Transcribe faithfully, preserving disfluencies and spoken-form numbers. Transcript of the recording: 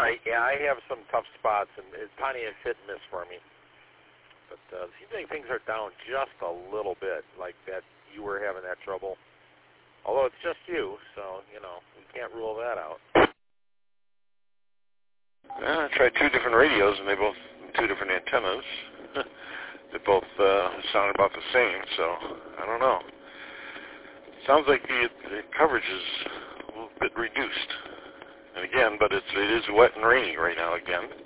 right. Yeah, I have some tough spots, and it's Pontiac's hit and miss for me. But uh, it seems like things are down just a little bit, like that you were having that trouble. Although it's just you, so, you know, we can't rule that out. Yeah, I tried two different radios, and they both, two different antennas. They both uh, sound about the same, so I don't know. Sounds like the, the coverage is a little bit reduced. And again, but it's, it is wet and rainy right now again.